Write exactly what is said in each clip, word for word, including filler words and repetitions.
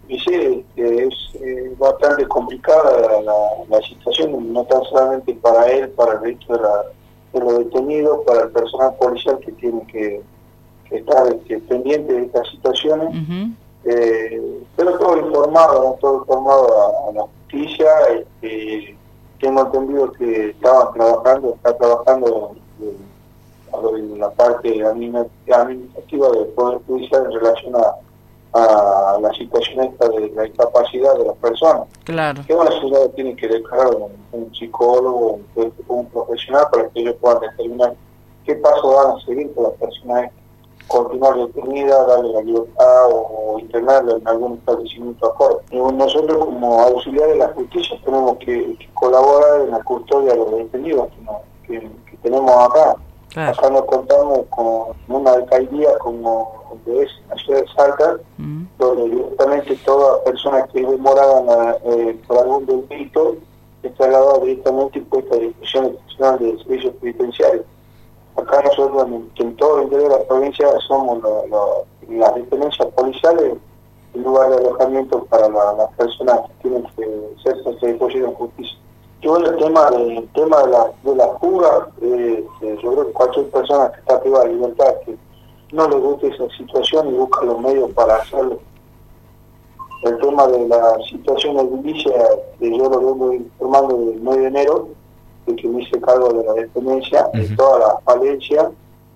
y sí, que es eh, bastante complicada la, la situación, no tan solamente para él, para el resto de, la, de los detenidos, para el personal policial que tiene que, que estar este, pendiente de estas situaciones, uh-huh. eh, pero todo informado, ¿no? todo informado a, a la justicia. Este, tengo entendido que estaban trabajando, está trabajando eh, en la parte administrativa del Poder Judicial en relación a a la situación esta de la incapacidad de las personas. Claro. Que una ciudad tiene que declarar un, un psicólogo, un, un profesional, para que ellos puedan determinar qué pasos van a seguir con las personas, continuar detenida, darle la libertad o, o internarla en algún establecimiento acorde. Nosotros como auxiliares de la justicia tenemos que, que colaborar en la custodia de los detenidos que, no, que, que tenemos acá. Claro. Acá nos contamos con una alcaldía como es la ciudad de Salta, mm. donde directamente toda persona que es demorada eh, por algún delito es trasladada directamente y puesta a disposición institucional de servicios penitenciarios. Acá nosotros, en, en todo el interior de la provincia, somos lo, lo, las dependencias policiales, el lugar de alojamiento para la, las personas que tienen que ser reconocidas en justicia. Y bueno, el tema de, el tema de la, de la fuga, eh, eh, yo creo que cualquier persona que está privada de libertad, que no le gusta esa situación y busca los medios para hacerlo. El tema de la situación edilicia, que yo lo vengo informando desde el nueve de enero, de que me hice cargo de la dependencia, uh-huh. de toda la falencia,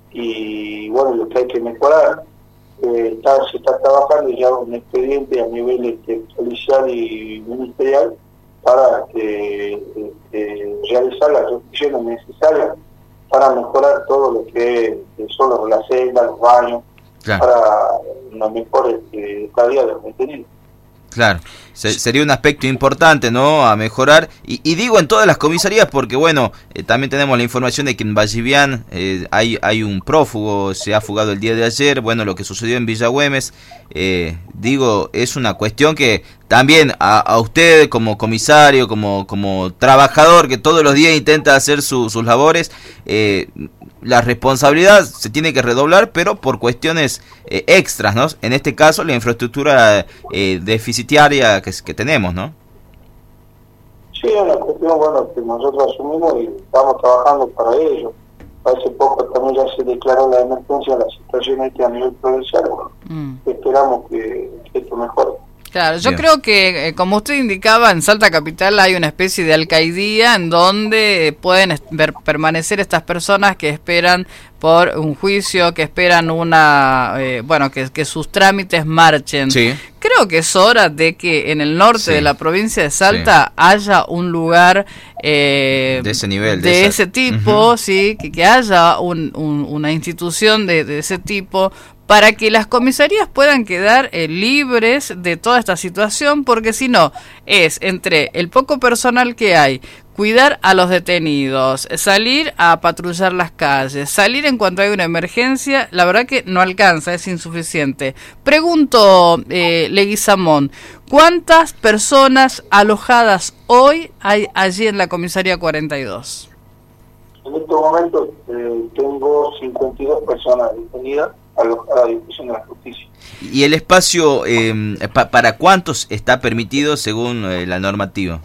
y bueno, lo que hay que mejorar. Eh, está, se está trabajando ya un expediente a nivel este, policial y ministerial para que, este, realizar las restricciones necesarias para mejorar todo lo que son los, las celdas, los baños, claro. para una mejor este, estadía de los detenidos. Claro, Se, sería un aspecto importante, ¿no?, a mejorar, y, y digo en todas las comisarías porque, bueno, eh, también tenemos la información de que en Vallivian eh, hay, hay un prófugo, se ha fugado el día de ayer, bueno, lo que sucedió en Villa Güemes, eh, digo, es una cuestión que también a, a usted como comisario, como, como trabajador que todos los días intenta hacer su, sus labores, eh, la responsabilidad se tiene que redoblar, pero por cuestiones eh, extras, ¿no? En este caso, la infraestructura eh, deficitaria que, que tenemos, ¿no? Sí, es una cuestión, bueno, que nosotros asumimos y estamos trabajando para ello. Hace poco también ya se declaró la emergencia de la situación este a nivel provincial. Bueno, mm. esperamos que, que esto mejore. Claro, yo Bien. creo que, eh, como usted indicaba, en Salta Capital hay una especie de alcaidía en donde pueden est- ver, permanecer estas personas que esperan por un juicio, que esperan una, eh, bueno, que, que sus trámites marchen. Sí. Creo que es hora de que en el norte sí. de la provincia de Salta sí. haya un lugar eh, de ese nivel, de, de ese tipo, uh-huh. sí, que, que haya un, un, una institución de, de ese tipo, para que las comisarías puedan quedar eh, libres de toda esta situación, porque si no, es entre el poco personal que hay, cuidar a los detenidos, salir a patrullar las calles, salir en cuanto hay una emergencia, la verdad que no alcanza, es insuficiente. Pregunto, eh, Leguizamón, ¿cuántas personas alojadas hoy hay allí en la comisaría cuarenta y dos? En estos momentos eh, tengo cincuenta y dos personas detenidas a la discusión de la justicia. ¿Y el espacio eh, pa, para cuántos está permitido según eh, la normativa?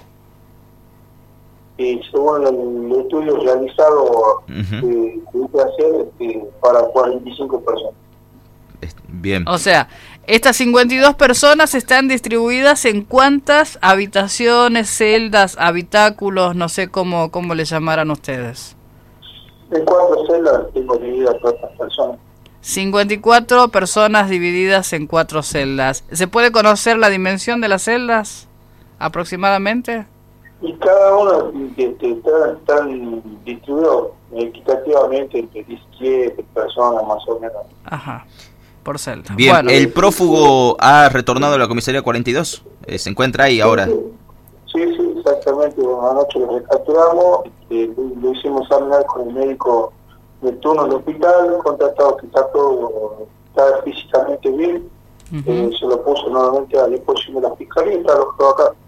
Y según el estudio realizado uh-huh. que tuve que hacer, este, para cuarenta y cinco personas. Bien. O sea, estas cincuenta y dos personas están distribuidas en cuántas habitaciones, celdas, habitáculos, no sé cómo, cómo le llamaran ustedes. En cuatro celdas tengo divididas todas estas personas. cincuenta y cuatro personas divididas en cuatro celdas. ¿Se puede conocer la dimensión de las celdas aproximadamente? Y cada uno están, están distribuidos equitativamente entre diecisiete personas más o menos. Ajá, por celda. Bien, bueno. ¿El prófugo ha retornado a la comisaría cuarenta y dos? Eh, ¿Se encuentra ahí ahora? Sí, sí, exactamente. Bueno, anoche lo recapturamos, eh, lo, lo hicimos examinar con el médico de turno del hospital, contratado que está todo, está físicamente bien, uh-huh. eh, se lo puso nuevamente a disposición de la fiscalía y está alojado acá.